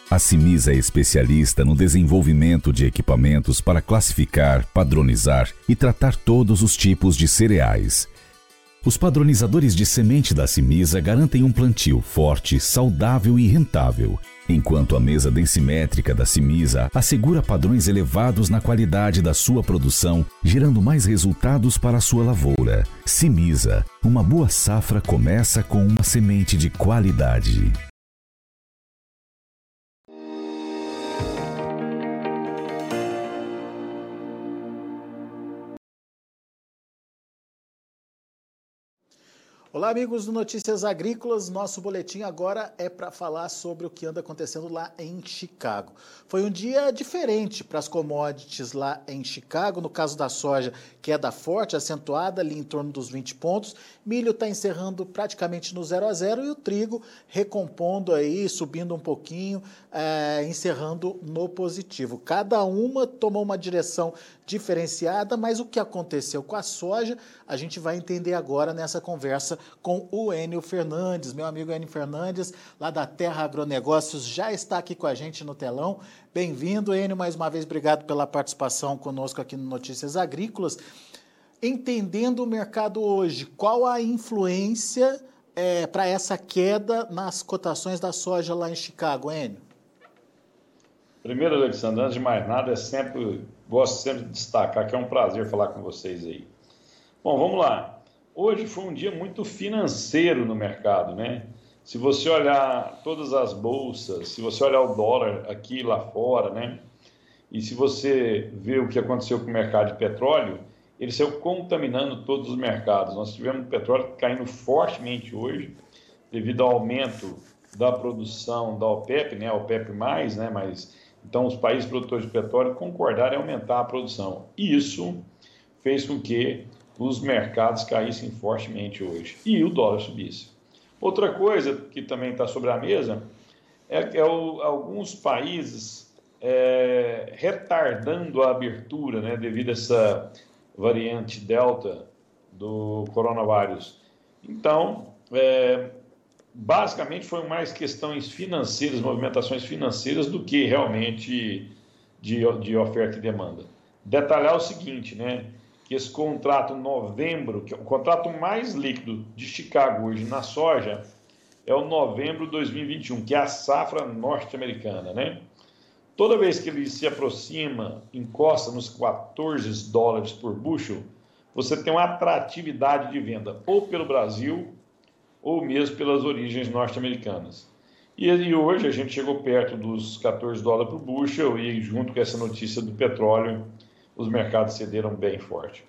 A Cimisa é especialista no desenvolvimento de equipamentos para classificar, padronizar e tratar todos os tipos de cereais. Os padronizadores de semente da Cimisa garantem um plantio forte, saudável e rentável, enquanto a mesa densimétrica da Cimisa assegura padrões elevados na qualidade da sua produção, gerando mais resultados para a sua lavoura. Cimisa, uma boa safra começa com uma semente de qualidade. Olá, amigos do Notícias Agrícolas. Nosso boletim agora é para falar sobre o que anda acontecendo lá em Chicago. Foi um dia diferente para as commodities lá em Chicago. No caso da soja, queda forte, acentuada, ali em torno dos 20 pontos. Milho está encerrando praticamente no 0 a 0 e o trigo recompondo aí, subindo um pouquinho, encerrando no positivo. Cada uma tomou uma direção diferenciada, mas o que aconteceu com a soja, a gente vai entender agora nessa conversa com o Enio Fernandes. Meu amigo Enio Fernandes, lá da Terra Agronegócios, já está aqui com a gente no telão. Bem-vindo, Enio, mais uma vez, obrigado pela participação conosco aqui no Notícias Agrícolas. Entendendo o mercado hoje, qual a influência para essa queda nas cotações da soja lá em Chicago, Enio? Primeiro, Alexandre, antes de mais nada, gosto sempre de destacar que é um prazer falar com vocês aí. Bom, vamos lá. Hoje foi um dia muito financeiro no mercado, né? Se você olhar todas as bolsas, se você olhar o dólar aqui e lá fora, né? E se você ver o que aconteceu com o mercado de petróleo, ele saiu contaminando todos os mercados. Nós tivemos o petróleo caindo fortemente hoje, devido ao aumento da produção da OPEP, né? A OPEP+, né? Mas, então, os países produtores de petróleo concordaram em aumentar a produção. E isso fez com que os mercados caíssem fortemente hoje e o dólar subisse. Outra coisa que também está sobre a mesa alguns países retardando a abertura, né, devido a essa variante Delta do coronavírus. Então, basicamente foi mais questões financeiras, movimentações financeiras, do que realmente de oferta e demanda. Detalhar o seguinte, né? Que esse contrato novembro, que é o contrato mais líquido de Chicago hoje na soja, é o novembro de 2021, que é a safra norte-americana, né? Toda vez que ele se aproxima, encosta nos 14 dólares por bushel, você tem uma atratividade de venda, ou pelo Brasil, ou mesmo pelas origens norte-americanas. E hoje a gente chegou perto dos 14 dólares por bushel, e junto com essa notícia do petróleo, os mercados cederam bem forte.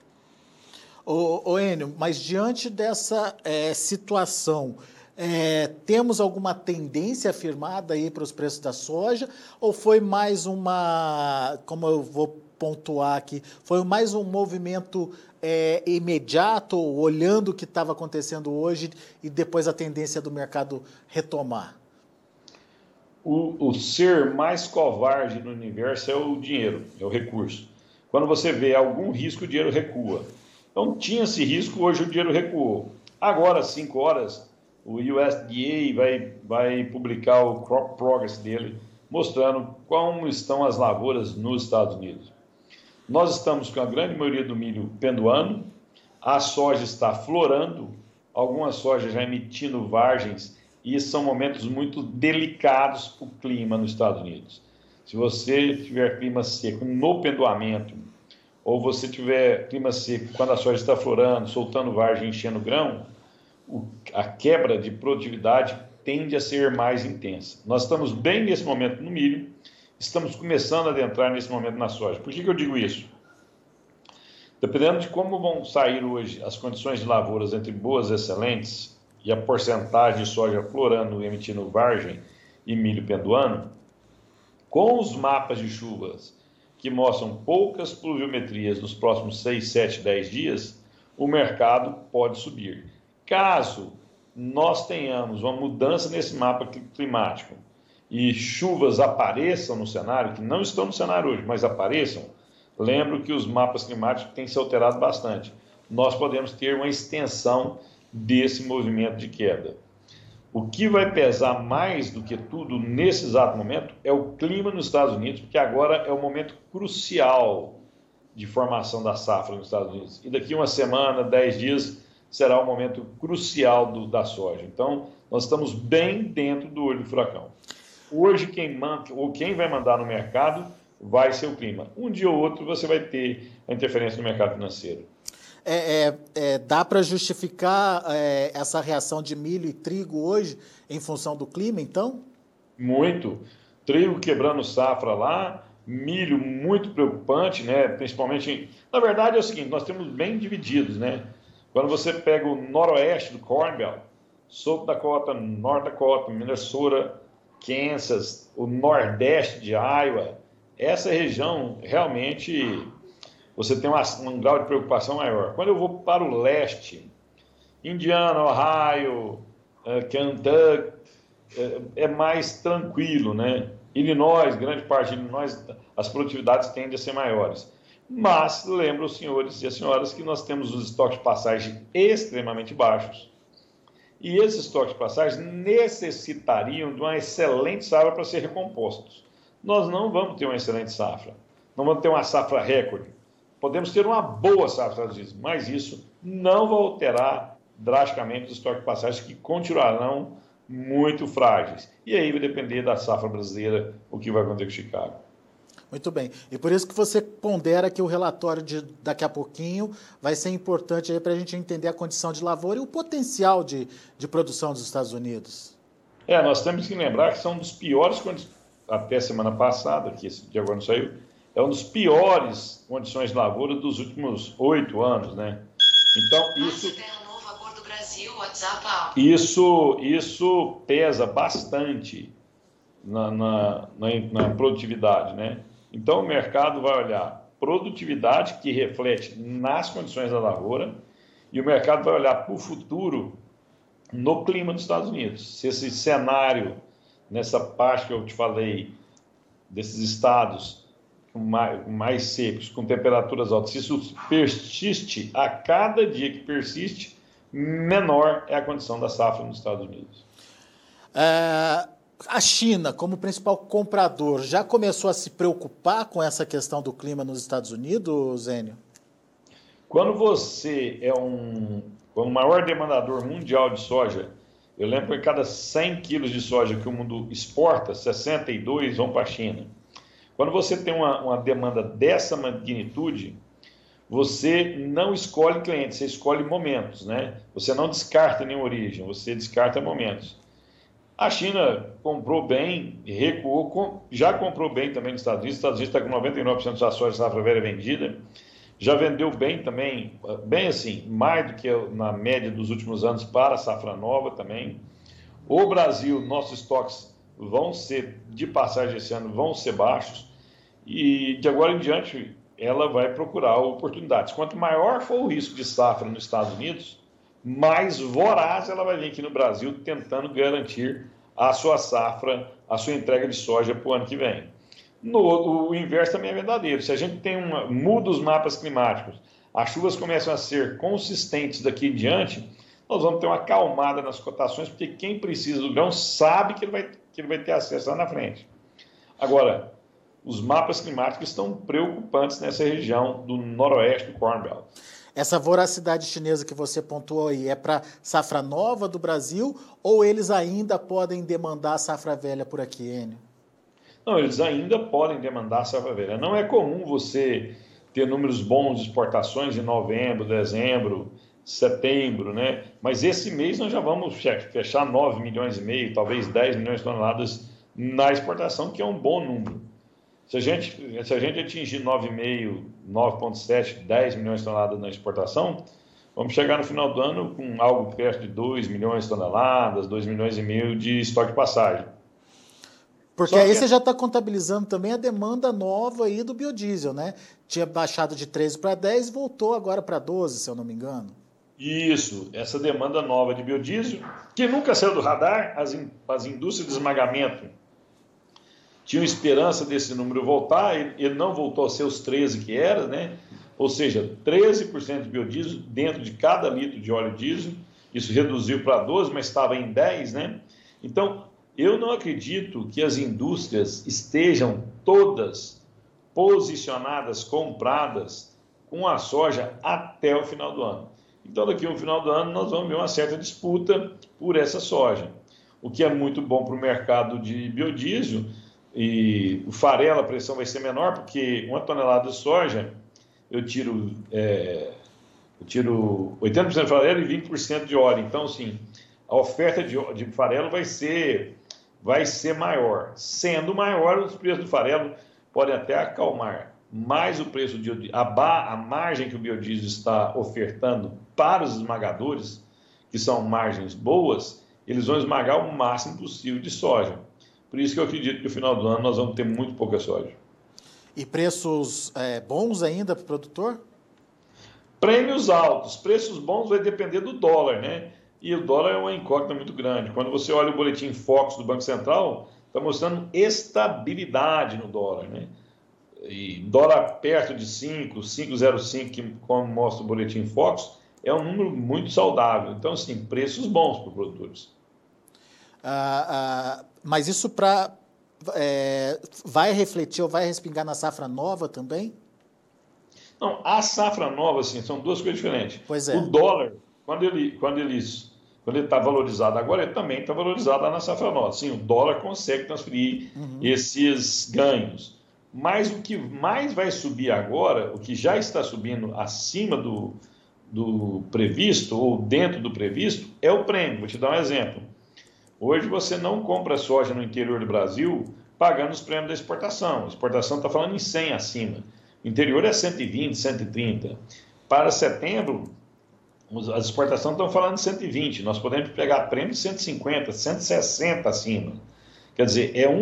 Ô Enio, mas diante dessa situação, temos alguma tendência afirmada aí para os preços da soja, ou foi mais como eu vou pontuar aqui, foi mais um movimento imediato, olhando o que estava acontecendo hoje e depois a tendência do mercado retomar? O ser mais covarde no universo é o dinheiro, é o recurso. Quando você vê algum risco, o dinheiro recua. Então, tinha-se risco, hoje o dinheiro recuou. Agora, às 5 horas, o USDA vai publicar o Crop Progress dele, mostrando como estão as lavouras nos Estados Unidos. Nós estamos com a grande maioria do milho pendoando, a soja está florando, algumas sojas já emitindo vargens, e são momentos muito delicados para o clima nos Estados Unidos. Se você tiver clima seco no pendoamento, ou você tiver clima seco quando a soja está florando, soltando vargem, enchendo grão, a quebra de produtividade tende a ser mais intensa. Nós estamos bem nesse momento no milho, estamos começando a adentrar nesse momento na soja. Por que eu digo isso? Dependendo de como vão sair hoje as condições de lavouras entre boas e excelentes, e a porcentagem de soja florando e emitindo vargem e milho pendoando, com os mapas de chuvas que mostram poucas pluviometrias nos próximos 6, 7, 10 dias, o mercado pode subir. Caso nós tenhamos uma mudança nesse mapa climático e chuvas apareçam no cenário, que não estão no cenário hoje, mas apareçam, lembro que os mapas climáticos têm se alterado bastante. Nós podemos ter uma extensão desse movimento de queda. O que vai pesar mais do que tudo nesse exato momento é o clima nos Estados Unidos, porque agora é o momento crucial de formação da safra nos Estados Unidos. E daqui uma semana, 10 dias, será o momento crucial da soja. Então, nós estamos bem dentro do olho do furacão. Hoje, quem vai mandar no mercado vai ser o clima. Um dia ou outro você vai ter a interferência no mercado financeiro. Dá para justificar essa reação de milho e trigo hoje em função do clima, então? Muito. Trigo quebrando safra lá, milho muito preocupante, né? Principalmente... Na verdade é o seguinte, nós temos bem divididos, né? Quando você pega o noroeste do Corn Belt, South Dakota, North Dakota, Minnesota, Kansas, o nordeste de Iowa, essa região realmente você tem um grau de preocupação maior. Quando eu vou para o leste, Indiana, Ohio, Kentucky, é mais tranquilo, né? Illinois, grande parte de Illinois, as produtividades tendem a ser maiores. Mas lembro os senhores e as senhoras que nós temos os estoques de passagem extremamente baixos. E esses estoques de passagem necessitariam de uma excelente safra para ser recompostos. Nós não vamos ter uma excelente safra. Não vamos ter uma safra recorde. Podemos ter uma boa safra, mas isso não vai alterar drasticamente os estoques de passagem que continuarão muito frágeis. E aí vai depender da safra brasileira o que vai acontecer com Chicago. Muito bem. E por isso que você pondera que o relatório de daqui a pouquinho vai ser importante para a gente entender a condição de lavoura e o potencial de produção dos Estados Unidos. Nós temos que lembrar que são dos piores, até semana passada, que esse dia agora não saiu, é um dos piores condições de lavoura dos últimos 8 anos, né? Então, isso pesa bastante na produtividade, né? Então, o mercado vai olhar produtividade, que reflete nas condições da lavoura, e o mercado vai olhar para o futuro no clima dos Estados Unidos. Se esse cenário, nessa parte que eu te falei, desses estados mais secos, com temperaturas altas, se isso persiste, a cada dia que persiste, menor é a condição da safra nos Estados Unidos. A China, como principal comprador, já começou a se preocupar com essa questão do clima nos Estados Unidos, Zênio? Quando você é o maior demandador mundial de soja, eu lembro que cada 100 quilos de soja que o mundo exporta, 62 vão para a China. Quando você tem uma demanda dessa magnitude, você não escolhe clientes, você escolhe momentos, né? Você não descarta nenhuma origem, você descarta momentos. A China comprou bem, recuou, já comprou bem também nos Estados Unidos. Os Estados Unidos está com 99% da soja safra velha vendida. Já vendeu bem também, bem assim, mais do que na média dos últimos anos para a safra nova também. O Brasil, nossos estoques vão ser, de passagem esse ano, vão ser baixos. E de agora em diante, ela vai procurar oportunidades. Quanto maior for o risco de safra nos Estados Unidos, mais voraz ela vai vir aqui no Brasil tentando garantir a sua safra, a sua entrega de soja para o ano que vem. O inverso também é verdadeiro. Se a gente muda os mapas climáticos, as chuvas começam a ser consistentes daqui em diante, nós vamos ter uma acalmada nas cotações, porque quem precisa do grão sabe que ele vai ter acesso lá na frente. Agora, os mapas climáticos estão preocupantes nessa região do noroeste do Corn Belt. Essa voracidade chinesa que você pontuou aí é para safra nova do Brasil ou eles ainda podem demandar a safra velha por aqui, Enio? Não, eles ainda podem demandar a safra velha. Não é comum você ter números bons de exportações em novembro, dezembro, setembro, né? Mas esse mês nós já vamos fechar 9,5 milhões, talvez 10 milhões de toneladas na exportação, que é um bom número. Se a gente atingir 9,5, 9,7, 10 milhões de toneladas na exportação, vamos chegar no final do ano com algo perto de 2 milhões de toneladas, 2,5 milhões de estoque de passagem. Porque aí você já está contabilizando também a demanda nova aí do biodiesel, né? Tinha baixado de 13 para 10 e voltou agora para 12, se eu não me engano. Isso, essa demanda nova de biodiesel, que nunca saiu do radar, as indústrias de esmagamento tinham esperança desse número voltar, ele não voltou a ser os 13 que era, né? Ou seja, 13% de biodiesel dentro de cada litro de óleo diesel, isso reduziu para 12, mas estava em 10, né? Então, eu não acredito que as indústrias estejam todas posicionadas, compradas com a soja até o final do ano. Então, daqui ao final do ano, nós vamos ver uma certa disputa por essa soja, o que é muito bom para o mercado de biodiesel. E o farelo, a pressão vai ser menor, porque uma tonelada de soja, eu tiro 80% de farelo e 20% de óleo. Então, assim, a oferta de farelo vai ser maior. Sendo maior, os preços do farelo podem até acalmar. Mas o preço a margem que o biodiesel está ofertando para os esmagadores, que são margens boas, eles vão esmagar o máximo possível de soja. Por isso que eu acredito que no final do ano nós vamos ter muito pouca soja. E preços bons ainda para o produtor? Prêmios altos, preços bons vai depender do dólar, né? E o dólar é uma incógnita muito grande. Quando você olha o boletim Focus do Banco Central, está mostrando estabilidade no dólar, né? E dólar perto de 5,05, que como mostra o boletim Focus, é um número muito saudável. Então, assim, preços bons para os produtores. Mas isso vai refletir ou vai respingar na safra nova também? Não, a safra nova, assim, são duas coisas diferentes. Pois é. O dólar, quando ele está valorizado agora, ele também está valorizado lá na safra nova. Sim, o dólar consegue transferir esses ganhos. Mas o que mais vai subir agora, o que já está subindo acima do previsto ou dentro do previsto, é o prêmio. Vou te dar um exemplo. Hoje você não compra soja no interior do Brasil pagando os prêmios da exportação. A exportação está falando em 100 acima. O interior é 120, 130. Para setembro, as exportações estão falando de 120. Nós podemos pegar prêmio de 150, 160 acima. Quer dizer, é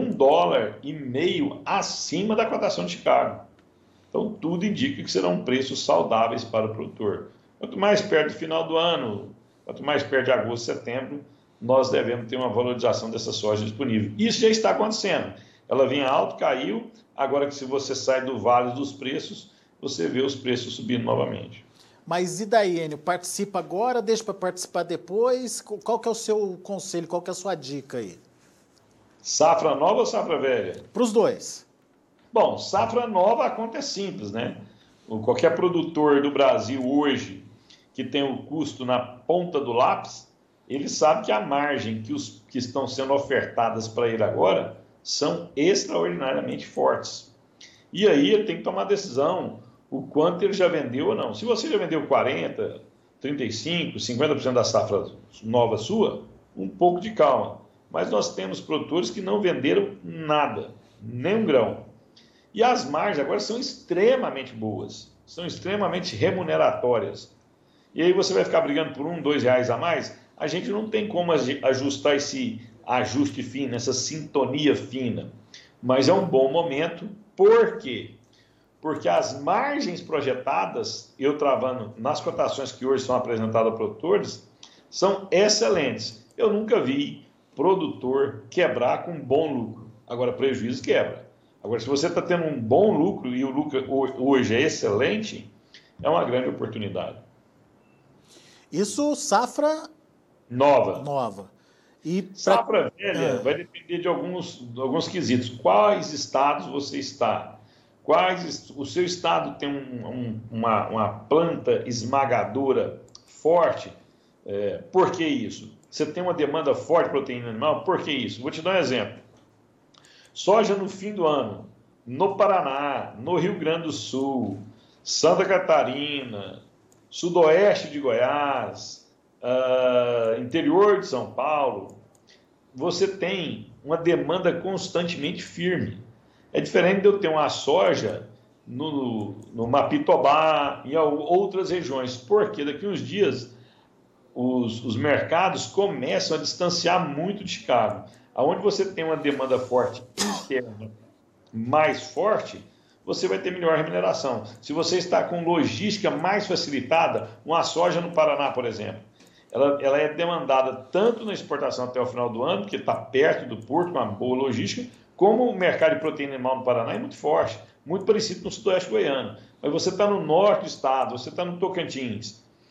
$1,50 acima da cotação de Chicago. Então, tudo indica que serão preços saudáveis para o produtor. Quanto mais perto do final do ano, quanto mais perto de agosto, setembro, nós devemos ter uma valorização dessa soja disponível. Isso já está acontecendo. Ela vinha alto, caiu. Agora que se você sai do vale dos preços, você vê os preços subindo novamente. Mas e daí, Enio? Participa agora, deixa para participar depois? Qual que é o seu conselho, qual que é a sua dica aí? Safra nova ou safra velha? Para os dois. Bom, safra nova, a conta é simples, né? Qualquer produtor do Brasil hoje que tem o custo na ponta do lápis, ele sabe que a margem que estão sendo ofertadas para ele agora são extraordinariamente fortes. E aí ele tem que tomar decisão o quanto ele já vendeu ou não. Se você já vendeu 40%, 35%, 50% da safra nova sua, um pouco de calma. Mas nós temos produtores que não venderam nada, nem um grão. E as margens agora são extremamente boas, são extremamente remuneratórias. E aí você vai ficar brigando por R$1, R$2 a mais? A gente não tem como ajustar esse ajuste fino, essa sintonia fina. Mas é um bom momento. Por quê? Porque as margens projetadas, eu travando nas cotações que hoje são apresentadas a produtores, são excelentes. Eu nunca vi produtor quebrar com bom lucro. Agora, prejuízo quebra. Agora, se você está tendo um bom lucro e o lucro hoje é excelente, é uma grande oportunidade. Isso safra nova. E safra velha vai depender de alguns quesitos. Quais estados você está? O seu estado tem uma planta esmagadora forte? Por que isso? Você tem uma demanda forte de proteína animal? Por que isso? Vou te dar um exemplo. Soja no fim do ano, no Paraná, no Rio Grande do Sul, Santa Catarina, sudoeste de Goiás, interior de São Paulo, você tem uma demanda constantemente firme. É diferente de eu ter uma soja no Mapitobá e outras regiões, porque daqui a uns dias os mercados começam a distanciar muito de Chicago. Onde você tem uma demanda forte interna mais forte, você vai ter melhor remuneração. Se você está com logística mais facilitada, uma soja no Paraná, por exemplo, ela é demandada tanto na exportação até o final do ano, porque está perto do porto, com uma boa logística, como o mercado de proteína animal no Paraná é muito forte, muito parecido com o sudoeste goiano. Mas você está no norte do estado, você está no Tocantins.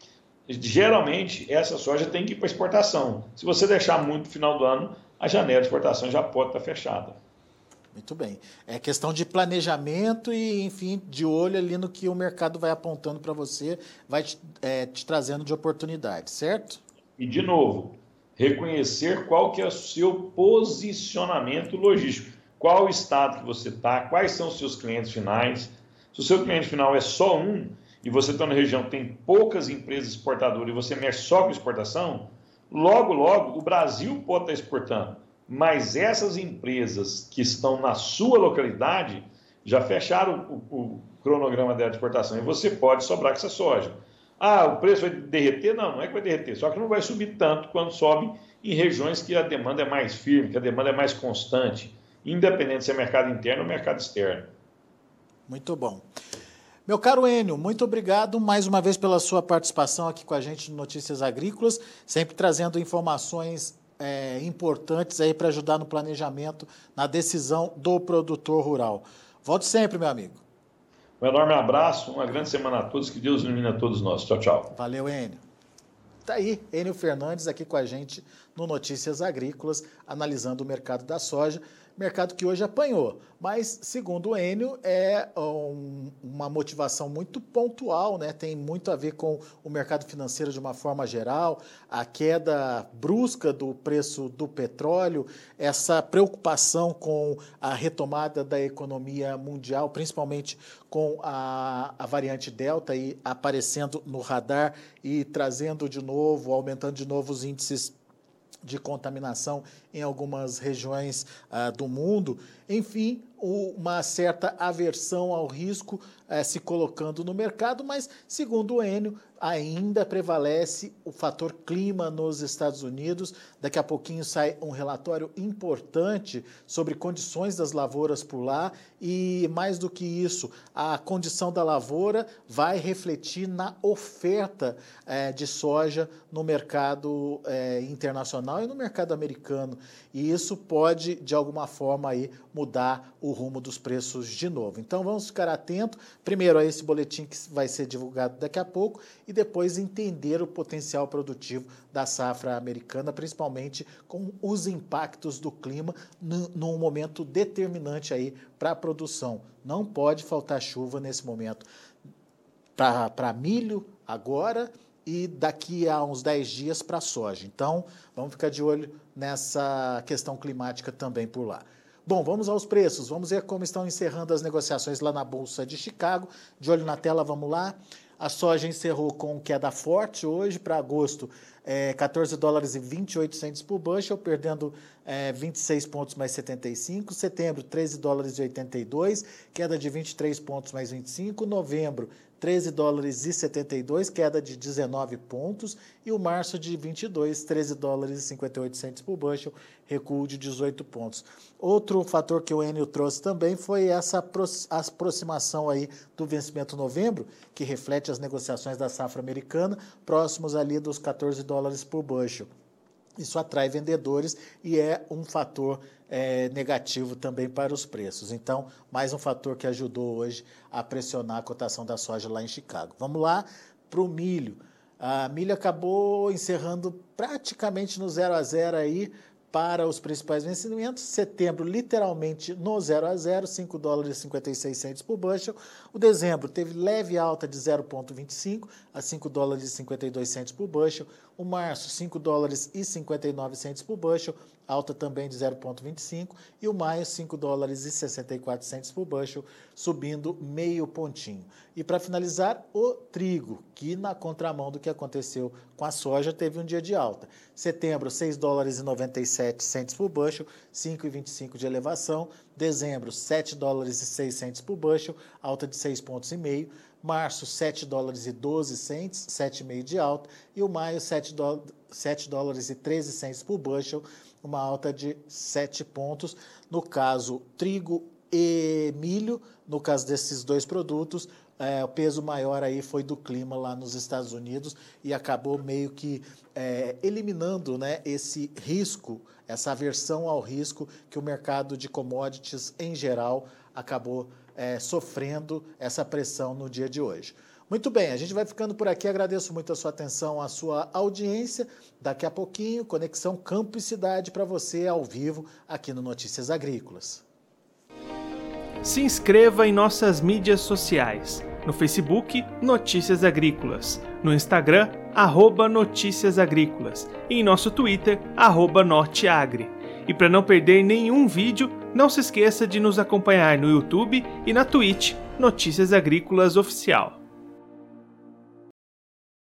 geralmente essa soja tem que ir para exportação. Se você deixar muito no final do ano, a janela de exportação já pode estar fechada. Muito bem. É questão de planejamento e, enfim, de olho ali no que o mercado vai apontando para você, vai te trazendo de oportunidade, certo? E, de novo, reconhecer qual que é o seu posicionamento logístico. Qual o estado que você está, quais são os seus clientes finais. Se o seu cliente final é só um, e você está na região que tem poucas empresas exportadoras e você mexe só com exportação, logo, logo, o Brasil pode estar exportando. Mas essas empresas que estão na sua localidade já fecharam o cronograma dela de exportação e você pode sobrar com essa soja. Ah, o preço vai derreter? Não, não é que vai derreter, só que não vai subir tanto quando sobe em regiões que a demanda é mais firme, que a demanda é mais constante, independente se é mercado interno ou mercado externo. Muito bom. Meu caro Enio, muito obrigado mais uma vez pela sua participação aqui com a gente no Notícias Agrícolas, sempre trazendo informações importantes aí para ajudar no planejamento, na decisão do produtor rural. Volte sempre, meu amigo. Um enorme abraço, uma grande semana a todos, que Deus ilumine a todos nós. Tchau, tchau. Valeu, Enio. Tá aí, Enio Fernandes aqui com a gente no Notícias Agrícolas, analisando o mercado da soja, mercado que hoje apanhou, mas, segundo o Enio, é uma motivação muito pontual, né? Tem muito a ver com o mercado financeiro de uma forma geral, a queda brusca do preço do petróleo, essa preocupação com a retomada da economia mundial, principalmente com a variante Delta aí aparecendo no radar e trazendo de novo, aumentando de novo os índices de contaminação em algumas regiões do mundo. Enfim, uma certa aversão ao risco se colocando no mercado, mas, segundo o Enio, ainda prevalece o fator clima nos Estados Unidos. Daqui a pouquinho sai um relatório importante sobre condições das lavouras por lá e, mais do que isso, a condição da lavoura vai refletir na oferta de soja no mercado internacional e no mercado americano. E isso pode, de alguma forma, aí, mudar o rumo dos preços de novo. Então, vamos ficar atentos, primeiro, a esse boletim que vai ser divulgado daqui a pouco e depois entender o potencial produtivo da safra americana, principalmente com os impactos do clima num momento determinante aí para a produção. Não pode faltar chuva nesse momento para milho agora e daqui a uns 10 dias para soja. Então, vamos ficar de olho nessa questão climática também por lá. Bom, vamos aos preços. Vamos ver como estão encerrando as negociações lá na Bolsa de Chicago. De olho na tela, vamos lá. A soja encerrou com queda forte hoje para agosto, 14 dólares e 28 centes por bushel, perdendo 26 pontos mais 75. Setembro, 13 dólares e 82, queda de 23 pontos mais 25. Novembro, 13 dólares e 72, queda de 19 pontos. E o março de 22, 13 dólares e 58 centes por bushel, recuo de 18 pontos. Outro fator que o Enio trouxe também foi essa aproximação aí do vencimento de novembro, que reflete as negociações da safra americana, próximos ali dos 14 dólares por bushel. Isso atrai vendedores e é um fator negativo também para os preços. Então, mais um fator que ajudou hoje a pressionar a cotação da soja lá em Chicago. Vamos lá para o milho. A milho acabou encerrando praticamente no 0 a 0 aí para os principais vencimentos. Setembro, literalmente no 0 a 0, 5 dólares e 56 centes por bushel. O dezembro teve leve alta de 0,25 a 5 dólares e 52 centes por bushel. O março, 5 dólares e 59 centes por bushel, alta também de 0,25. E o maio, 5 dólares e 64 centes por bushel, subindo meio pontinho. E para finalizar, o trigo, que na contramão do que aconteceu com a soja, teve um dia de alta. Setembro, 6 dólares e 97 centes por bushel, 5,25 de elevação. Dezembro, 7 dólares e 6 centes por bushel, alta de 6,5 pontos. Março, 7 dólares e 12 centes, 7,5 de alta. E o maio, 7 dólares e 13 centes por bushel, uma alta de 7 pontos. No caso, trigo e milho, no caso desses dois produtos, o peso maior aí foi do clima lá nos Estados Unidos e acabou meio que eliminando, né, esse risco, essa aversão ao risco que o mercado de commodities em geral acabou sofrendo essa pressão no dia de hoje. Muito bem, a gente vai ficando por aqui. Agradeço muito a sua atenção, a sua audiência. Daqui a pouquinho, Conexão Campo e Cidade para você ao vivo aqui no Notícias Agrícolas. Se inscreva em nossas mídias sociais. No Facebook, Notícias Agrícolas. No Instagram, @Notícias Agrícolas. E em nosso Twitter, @Norteagri. E para não perder nenhum vídeo, não se esqueça de nos acompanhar no YouTube e na Twitch, Notícias Agrícolas Oficial.